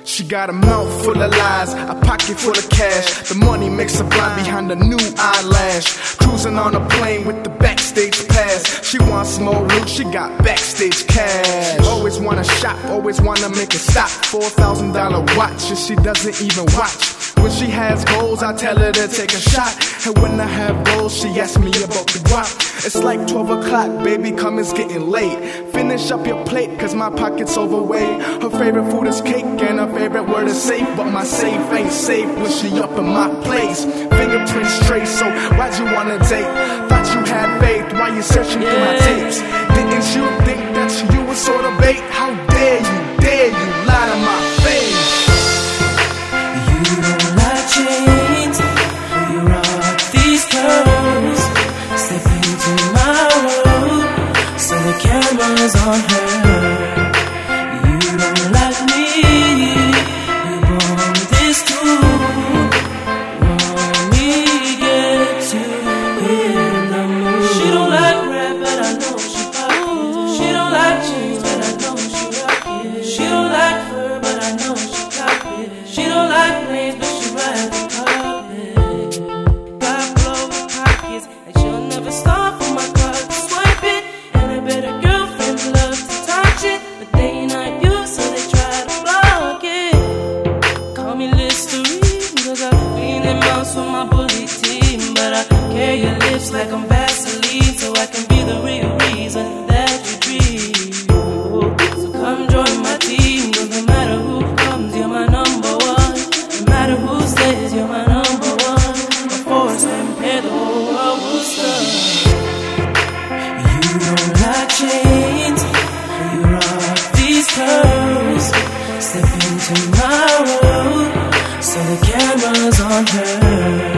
She got a mouth full of lies, a pocket full of cash. The money makes her blind behind a new eyelash. Cruising on a plane with the backstage pass. She wants more loot, she got backstage cash. Always wanna shop, always wanna make it stop. $4,000 watch, and she doesn't even watch. When she has goals, I tell her to take a shot. And when I have goals, she asks me about the guap. It's like 12 o'clock, baby, come, it's getting late. Finish up your plate, cause my pocket's overweight. Her favorite food is cake, and her favorite word is safe. But my safe ain't safe when she up in my place. Fingerprints trace, so why'd you wanna date? Thought you had faith, why you searching through my tapes? Didn't you think that you was sort of bait? How dare you lie to my face? You don't like chains, you rock these curves. Step into my world, so the camera's on her. You don't like me, you born this tune. Want me get to in the mood. She don't like rap, but I know she pop it. She don't like chains, but I know she rock it. She don't like fur, but I know she cop it. She don't like planes, but she ride the carpet. Got glowing pockets, and she'll never stop for my card to swipe it. And I bet her girlfriends love to touch it, but they ain't not used, so they try to block it. Call me Listerine, cause I clean them mouths with my bully team. But I carry your lips like I'm Vaseline, so I can be the real reason that you dream. So come join my team, cause no matter who comes, you're my number one. No matter who stays, you're my number one. A force compared, the whole world will stop. You don't like chains, you rock these curves. Step into my world, so the camera's on her.